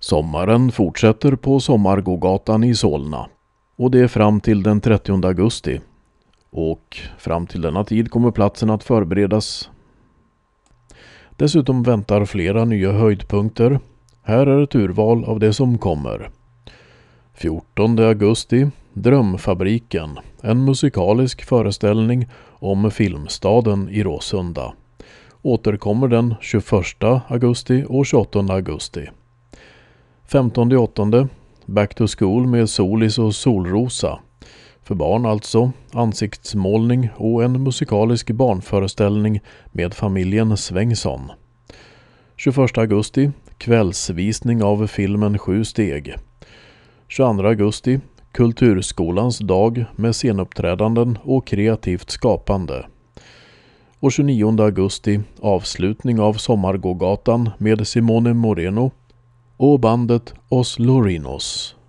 Sommaren fortsätter på Sommargågatan i Solna och det är fram till den 30 augusti. Och fram till denna tid kommer platsen att förberedas. Dessutom väntar flera nya höjdpunkter. Här är ett urval av det som kommer. 14 augusti, Drömfabriken, en musikalisk föreställning om filmstaden i Råsunda. Återkommer den 21 augusti och 28 augusti. 15/8, Back to School med Solis och Solrosa. För barn alltså, ansiktsmålning och en musikalisk barnföreställning med familjen Svängsson. 21 augusti, kvällsvisning av filmen 7 steg. 22 augusti, Kulturskolans dag med scenuppträdanden och kreativt skapande. Och 29 augusti, avslutning av Sommargågatan med Simone Moreno och bandet Os Lorinos.